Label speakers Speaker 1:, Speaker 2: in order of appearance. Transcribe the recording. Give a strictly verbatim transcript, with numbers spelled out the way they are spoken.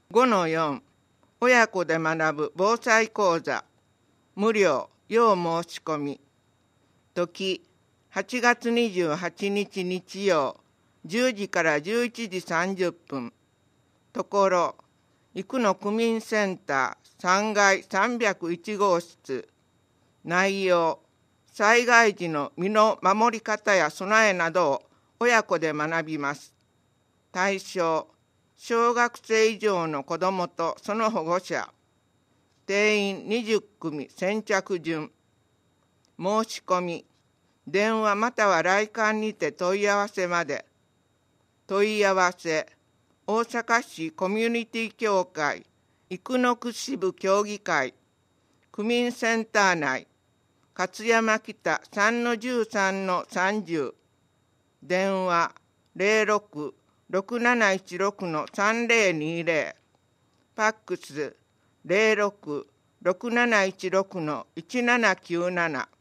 Speaker 1: ごのよん、親子で学ぶ防災講座、無料、要申し込み。時、はちがつにじゅうはちにち日曜、じゅうじからじゅういちじさんじゅっぷん。ところ、生野区民センターさんがいさんびゃくいちごうしつ。内容、災害時の身の守り方や備えなどを親子で学びます。対象、小学生以上の子どもとその保護者。定員にじゅっくみ先着順。申し込み、電話または来館にて問い合わせまで。問い合わせ、大阪市コミュニティ協会生野区支部協議会区民センター内勝山北 さんのじゅうさんのさんじゅう。電話 ゼロろく ろくなないちろく さんぜろにぜろ。ファックス ゼロろく ろくなないちろく いちななきゅうなな。